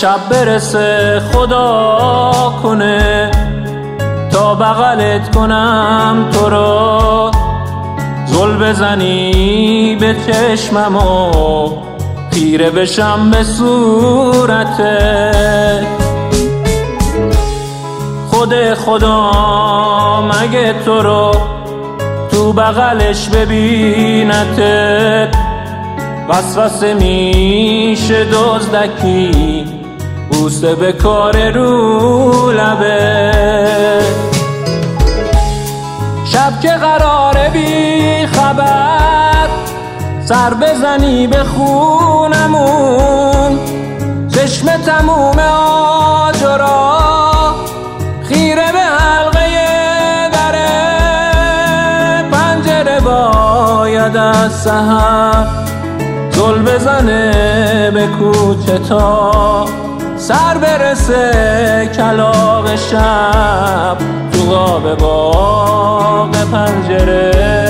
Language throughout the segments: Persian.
شب برسه خدا کنه تا بغلت کنم تو رو، زل بزنی به چشمم و خیره بشم به صورتت. خدا مگه تو رو تو بغلش ببینتت، وسوسه میشه دزدکی بوسه به کار رو لبه. شب که قراره بی خبر سر بزنی به خونمون، چشم تموم آجرا خیره به حلقه دره، پنجره باید از سحر زل بزنه به کوچه تا سر برسه کلاغ شب تو قاب باغ پنجره.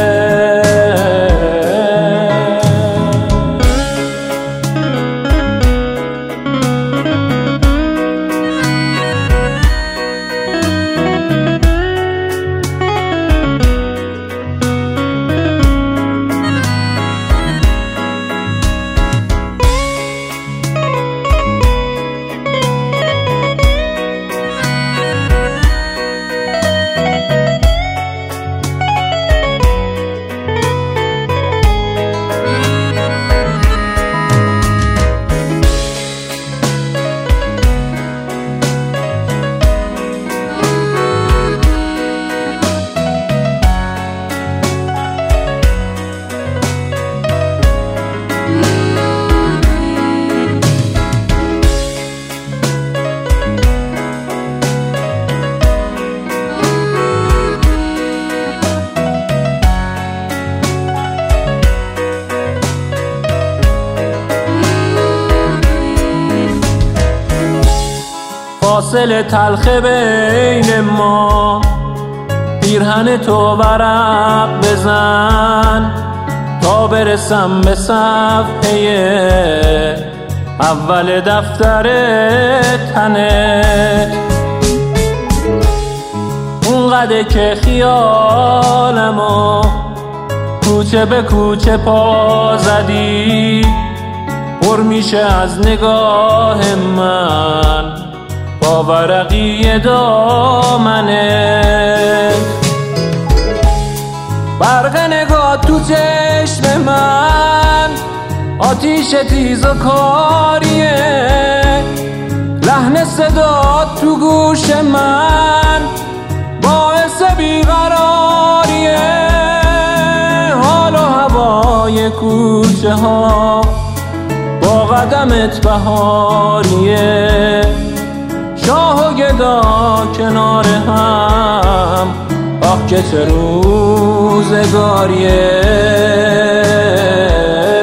فاصله تلخ بین ما، پیرهن تو ورق بزن تا برسم به صفحه اول دفتر تنت. اونقدر که خیالمو کوچه به کوچه پا زدی، پر میشه از نگاه من با ورقی دامنت. برق نگاه تو چشم من آتیش تیز و کاریه، لحن صدا تو گوش من باعث بیقراریه. حال و هوای کوچه ها با قدمت بهاریه، شاه و گدا کنار هم آه که چه روزگاریه.